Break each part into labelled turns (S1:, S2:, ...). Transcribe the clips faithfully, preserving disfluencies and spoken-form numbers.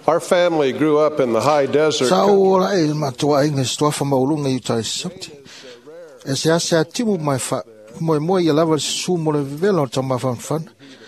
S1: Our family grew up in the high desert.
S2: Sao la e matua inga stoa fa maulunga i tai sauti. E se asa timu mai fa mo mo ia lava su mo le velo tama fan fan.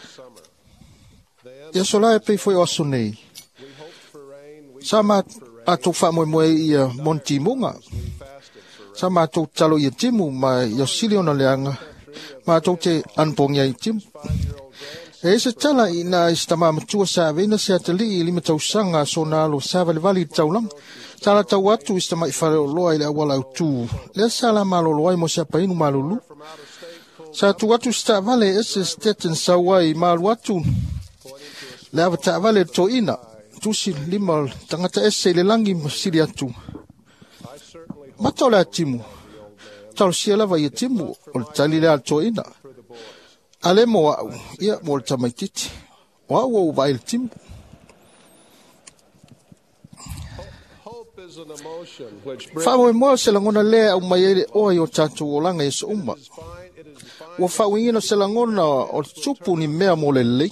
S2: Ia sola e pe foi o sonei. Sama atu fa mo mo ia monti munga. Sama atu talo ia timu mai ia silio na leanga. Ma atu te anpongia i timu. E se tala ina istama matua sa vena se atali lima tau sanga sona lo sa vale vali tau lang. Tala tau atu istama i fare o loa ile awala utu. Le sala malo loa mo se painu malulu. Sa tu atu sta vale ese steten sa wai malu atu. Le avata vale to ina. Tusi lima tangata ese le langi siri atu. Matola timu. Tau siela vai timu o tali le to ina. Ale mo au, ia mo tamaititi. Wa wa vai il timu. Fa mo mo se langona le au mai o yo tatu o langa is umma. Wa fa wingino se langona o tupu ni mea mo le le.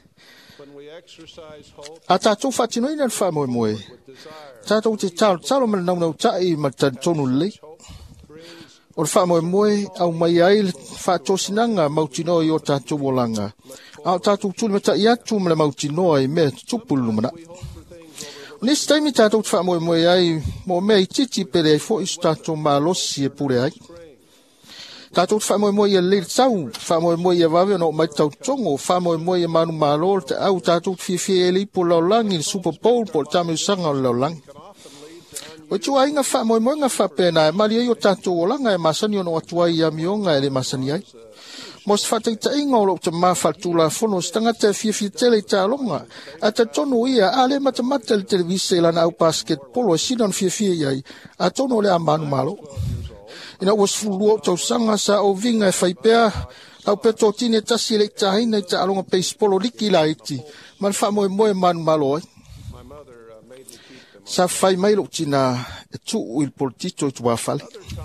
S2: Ata tu fatino ina fa mo mo. Tatu te tau tau me na na tai ma tonu le. O fa mo mo au mai ai fa tosinanga mautino yo tatu bolanga. Au tatu tu me ta ia tu me mautino ai me tupulu mana. Ni stai mi tatu fa mo mo ai mo me titi pere fo istato malosi e pure ai. Tatu fa mo mo ia le tsau fa mo mo ia va no mai tau tongo fa mo mo ia manu malol te au tatu fi fi eli po lo langi super bowl po tamu sanga lo lang. O tu ainga fa mo mo nga fa pena mali yo tatu o langa e masani no atua ia mionga ele masani ai. Mos fa te inga o lo te ma fa tu la fono stanga te fi fi tele ta longa. Ata tonu ia ale mata mata le televise la na au basketball o sinan fi fi ai. A tonu le amanu malo. Ina was fulu to sanga sa o vinga e fai pea au peto tine tasi le tahina ta alonga baseball o liki la iti. Man fa mo mo man malo ai. Sa fai mai lo tina e tu il politito e tu afale.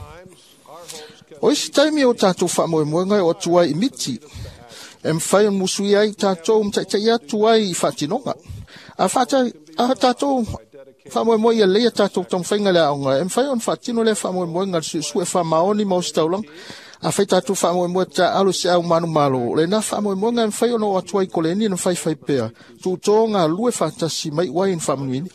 S2: O isi taimi o tatou fa mo mo ngai o tua i miti. Em fai musui ai tatou mta tai atu ai fatinonga. A fata a tatou fa mo mo ia le tatou tom fainga le aunga. Em fai on fatino le fa mo mo ngai su su e fa maoni mo staulang. A fai tatou fa mo mo ta alo se au manu malo. Le na fa mo mo ngai fai ono atu ai koleni na fai fai pea. Tu tonga lue fatasi mai wai in fa mnuini.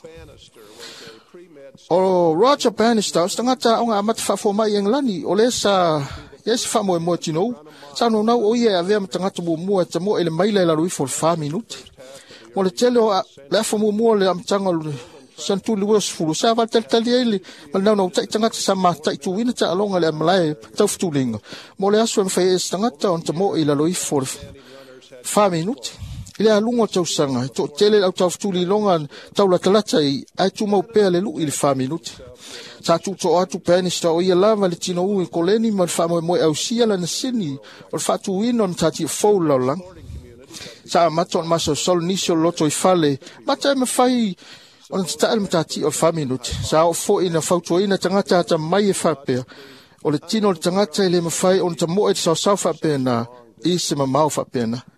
S2: O Roger Bannister, stangata onga amat fa fo mai englani, o le sa yes fa mo mo tino. Sa no na o ye ave tangata mo mo ta mo ele mai le la lui for five minutes. Mo le telo la fo mo mo le am tanga santu lu was fu sa va tel tel ele. Mal na no ta tangata sa ma ta tu wina ta longa le malai ta fu linga. Mo le aso fa stangata on ta mo ele la lui for five minutes. Ile alungo tau sanga, to tele au tau ftuli longa tau la talata i ai tu mau pea le lu ili fa minuti. Sa tu to atu penista o ia lava le tino ui koleni ma fa mo mo au sia la na sini o fa tu wino na tati fou lau lang. Sa maton maso sol nisio loto i fale, mata me fai on sta el tati o fa minuti. Sa o fo ina fau tu ina tangata ata mai e fa pea. O le tino le tangata ile me fai on ta mo e sa sa fa pea na i se ma mau fa pea na.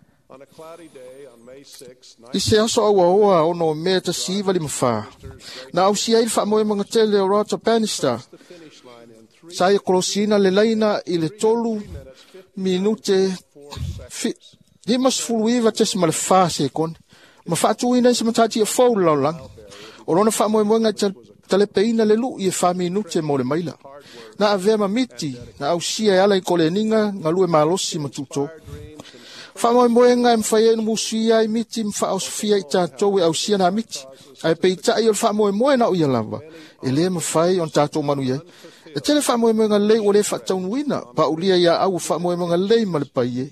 S2: I se aso aua oa ono mea ta siiva li mawha. Na au si ail wha moe mga tele o Roger Bannister. Sa ia kolosina le laina i le tolu minute fi. Di mas fulu iwa tesi ma le wha se kon. Ma wha tu ina isa matati a fau lau lang. O rona wha moe moe ngai talepe ina le lu i e wha minute mo le maila. Na a vea ma miti. Na au si ai ala i kole ninga ngalu e malosi ma tuto. Fa mo mo nga mfaye no musia i miti mfa o sofia i tatou e au sia na miti ai pe ta i fa mo mo na o ia lava ele me fai on tatou manu ye e tele fa mo mo nga le o le fa tau wina pa ulia ya au fa mo mo nga le mal pa ye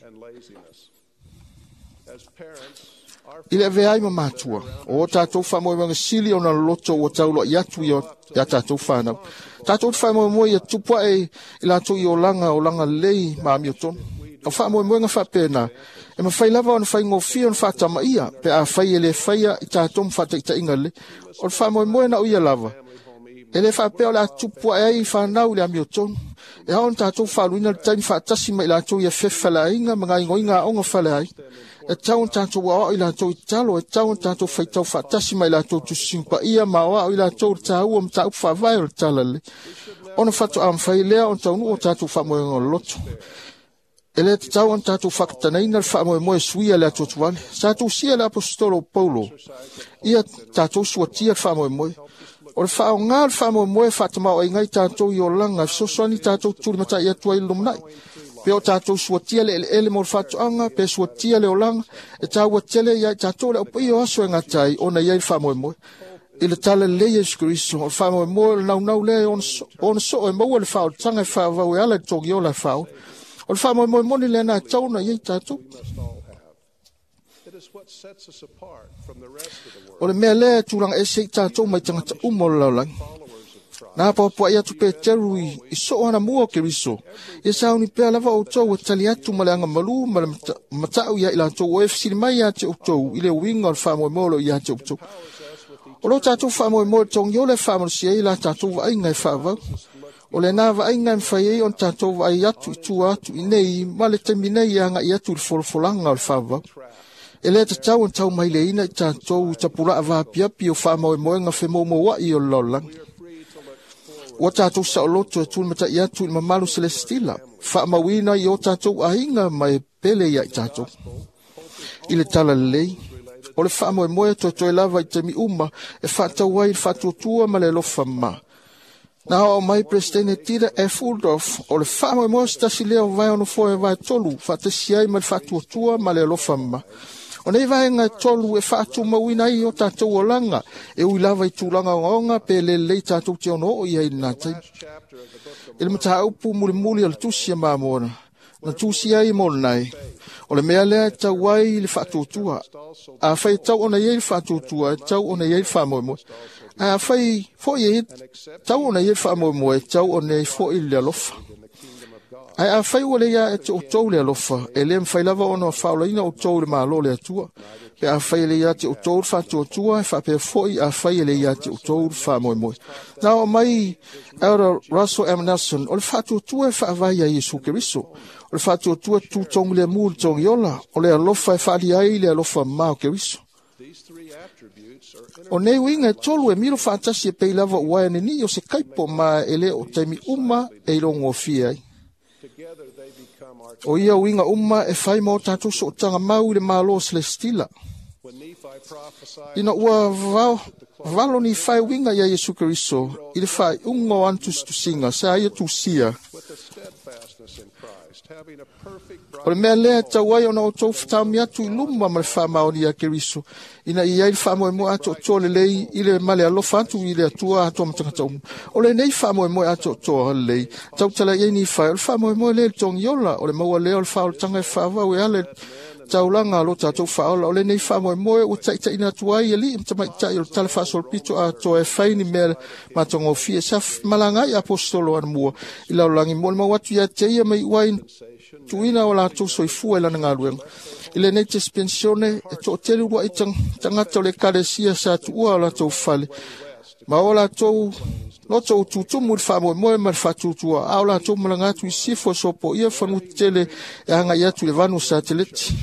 S2: ile ve ai ma tua o tatou fa mo mo nga sili ona loto o taulo ya tu yo ya tatou fa na tatou fa mo mo ye tupua e ila tu yo langa o langa le ma mi ton o fa mo mo nga fa pena e ma fai lava on fai ngofi on fa tama ia pe a fai ele fai i ta tom fa te ta ingale o fa mo mo na uia lava ele fa pe ola tupu ai fa na ulia mioton e on ta tu fa luina tan fa tasi mai la tu ia fe fala inga mga inga onga fala ai e tau tātou wā i lātou i talo, e tau tātou whaitau whatasi mai lātou tu simpa ia ma wā i lātou tāu am tāu whawai o talale. Ona whatu am whai lea on tau nu o tātou whamoe ngā loto. E le te tau an tātou whakatanei na whamoe moe suia lea totuale. Tātou sia le apostolo Paulo. Ia tātou suatia whamoe moe. O le whao ngā le whamoe moe whatamau ai ngai tātou i o langa. Sosoani tātou tūri mata ia tuai lumnai. Pe o tātou suatia le ele mo le whatuanga, pe suatia le o langa. E tāua tele ia tātou le upi o aso e ngatai o na iai whamoe moe. I le tala le Yesu Christo, o le whamoe moe le nau nau le o na so e maua le whao tanga e whaavau e ala i tongi o le whao. O le whamoe moe moni le na tauna iai tātou. O le mea lea tūranga e sei tātou mai tangata umo le laulang. Nā pāpua ia tu pē teru i so ana mua ke riso. Ia sauni pēa lava o tau e tali atu ma le anga malu, ma le matau ia ila tau o e fisiri mai ia te o tau, i le winga o le whamoe molo ia te o tau. O lo tātou whamoe molo tongi o le whamoe sia ila tātou wa inga e whaavau. O le nā wa inga e whai e on tātou wa i atu i tu atu i nei, ma le te minei anga i atu i wholfolanga o le whaavau. E le te tau an tau mai le ina i tātou ta pura a vāpiapi o whamoe moe nga whemo mo wa i o lolang. O tātou sa o loto e tūn mata i atu i mamalu celestila. Whaamawina i o tātou a inga mai pele ia i tātou. I le tala lei. O le whaamoe moe to to e lava i te mi uma e whaatau wai i whaatuatua ma le lofa ma. Nā o mai presidente tira e Fuldof o le whaamoe moe stasi leo vai ono foe vai tolu whaatasi ai ma le whaatuatua ma le lofa ma. O nei vai ngai tolu e whaatu mawina i o tātou o langa e ui lava i tūlanga o ngaonga pe le lei tātou te ono o ia i nā tai. E le mata aupu muli muli al tusia mamona. Na tusia i mol nai. O le mea lea tau wai le whaatuatua. A whai tau ona iei whaatuatua e tau ona iei whaamoe moe. A whai fo iei tau ona iei whaamoe moe tau ona iei fo i le alofa. Ai a whai ua leia e te o tau le alofa. E le mwhai lava ona o whaolaina o tau le malo le atua. Pe a whai leia te o tau whaatuatua e whapea fo i a whai leia te o tau whaamoe moe. Nā o mai Elder Russell M. Nelson o le whaatuatua e whaavai a Yesu Keriso. O le whaatuatua tūtongi le mūl tongi ola. O le alofa e whaali ai le alofa mao Keriso. O nei winga e tolu e miro whaatasi e pei lava ua ene ni o se kaipo ma ele o taimi uma e ilongo o fia ai. O ia winga uma e whai mo tātou so o tanga mau le malo celestila. Ina ua vau, valo ni whai winga ia Yesu Keriso, i le whai ungo antus tu singa, sa ia tu sia. O le mea lea tau ai ona o tau whatami atu i luma ma le whamao ni a Keriso. Ina i ai whamoe moe ato o tō le lei i le male alofa atu i le atua ato matangata umu. O le nei whamoe moe ato o tō lei. Tau tala i ni whai. O le whamoe moe le tongi ola. O le maua lea o le whao tanga e whaavau e ale taulanga lo tātou whaola. O le nei whamoe moe o taita ina atua i ali. Mta mai tai o tala whaasol pito a tō e whaini mea matongo fie. Sa malangai apostolo an mua. I laulangi mo le mawatu ia teia mai uain tuina o la tu so i fu e lana ngā ruenga. I le nei te spensione e tō telu rua i tang, tangata o le karesia sa tu ua o la tau whale. Ma o la tau, no tau tutumu i whamoe moe ma le whatutua. A o la tau malangatu i sifo sopo ia whanu tele e hanga i atu le vanu sa te leti.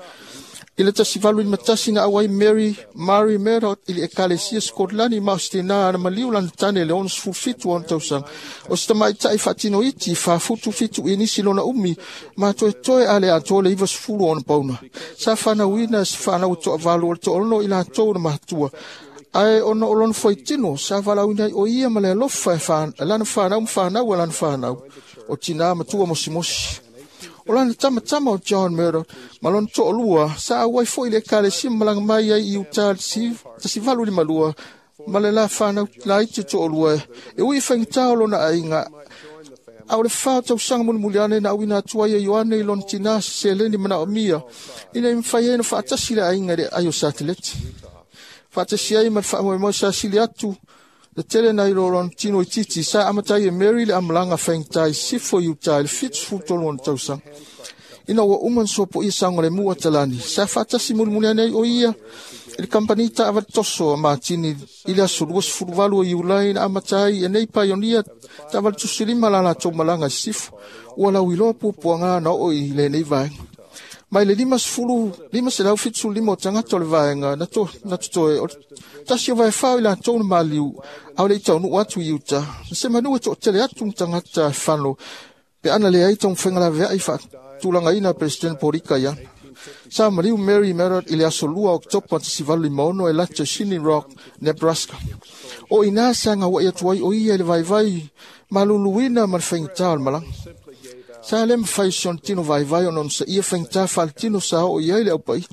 S2: I le tasi valu i matasi na awai Mary, Mary Merot i le ekalesia Skotlani ma ostina ana maliu lana tane le onus fufitu on tausang. O sta mai tai fatino iti fa futu fitu i nisi lona umi ma toe toe ale a tole i vas fulu on pauna. Sa whana wina si whana uto a valu o to ono i la tau na mahatua. Ai ono o lona foitino sa vala wina o ia ma le alofa e whana, lana whanau mwhanau a lana whanau. O tina matua mosi mosi. O lana tama tama o John Murdoch, malon to lua, sa wai foi le kale sim malang mai ai i uta si, ta si valu ni malua, malela whanau lai te to lua, e ui whaing tau na ainga, au le whao tau sanga munu muliane na awina tuaia Ioane i lon tina se leni mana o mia, ina im whai eno whaatasi le ainga re ayo sateleti. Whaatasi ai mat wha moe moe sa sili atu, le tele na i lon tino i titi, sa amatai e Mary le amalanga whaing tai sifo i uta le fits futolo on tau sang. Ina ua uman sopo i sanga le mua talani. Sa whaatasi munu muliane o ia, il kampanita avat toso a matini ila suruas furuvalu i ulai na amatai e nei paionia taval tusilima lana tau malanga sifo. Ua lau iloa pupuanga na o i le nei vai. mai le lima sfulu lima se lau fitsu lima o tangata o le vaenga na to na to e tasi o vai fau i la tau na maliu au le tau nu atu i uta se manu e to tele atu tangata whano pe ana le ai tong whengala vea i wha tulanga ina President Porika ia sa mariu Mary Merritt i le aso lua oktopa tasi valu limono e lacha Shiny Rock, Nebraska o ina sanga wa ia tuai o ia le vai vai maluluina man whengita al malang sa le mwhai sion tino vai vai onon sa ia whengita whal tino sa o ia le au pai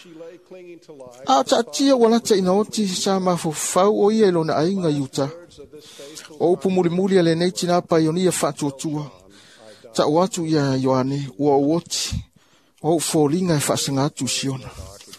S2: a ta tia wala ta ina oti sa mafu fau o ia lo na ainga yuta o upu muri muri ale nei tina pa ionia whatu tua ta watu ia Ioane ua uoti o fōlinga e whaasanga atu siona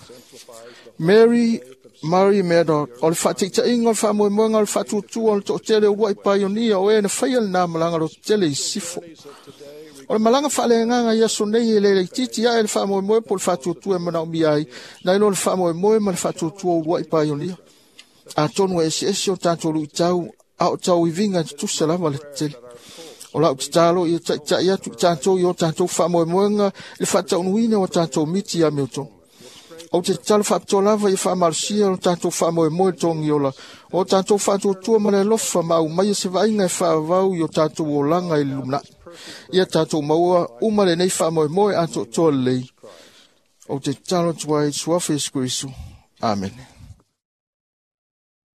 S2: Mary Mary Meadow o le whateita inga o le whamoe moenga o le whatu tua o le to tele ua i pa ionia o e na whaial na malanga ro tele i sifo o le malanga whaale nganga ia so nei e lele titi ia e le whamoe moe po le whatu tua e mana o mi ai na ilo le whamoe moe ma le whatu tua o ua i pa ionia a tonu e esi esi o tātou lu i tau a o tau i vinga tu salama le tele o lau talo i ta ta ia tu tātou i o tātou whamoe moenga le whatau nuina o tātou miti a meuton o te talo whapto lava i whamarsia o tātou whamoe moe tongi ola o tātou whatu tua ma le lofa mau mai se vainga e whaavau i o tātou o langa i lumna ia tātou maua umale nei whamoe moe ato toa lei o te talo tuai suafe skurisu. Amen.